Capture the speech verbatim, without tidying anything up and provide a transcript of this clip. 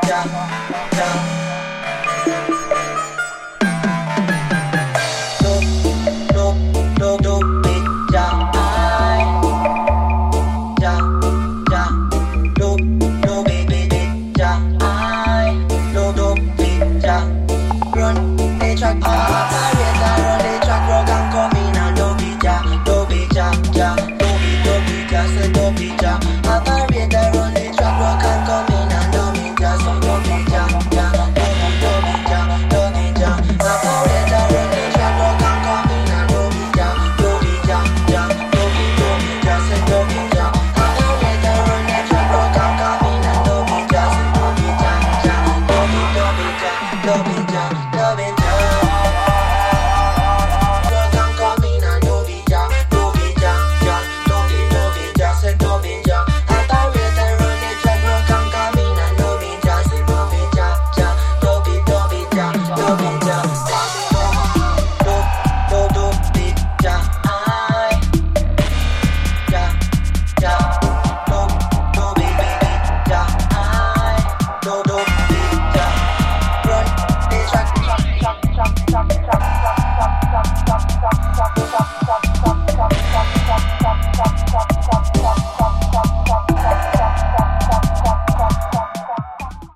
ja, ja. Do, do, do, do, be, ja, I. Ja, ja. Do, do, be, be, be, ja, I. Do, do, be, ja. Run the track, operator, run the track, rock and come in and do be ja, do be ja, ja. Do be, do be ja, say do be ja. Operator, run the track, rock and come in and do be ja, so do be ja, ja. Do be, do be ja, do be ja. Operator, run the track, rock and come in and do be ja, do be ja, ja. Do be, do be ja, say do be ja. Operator, run the track, rock and come in and do be ja, say do be ja, ja. Do be, do be ja, do be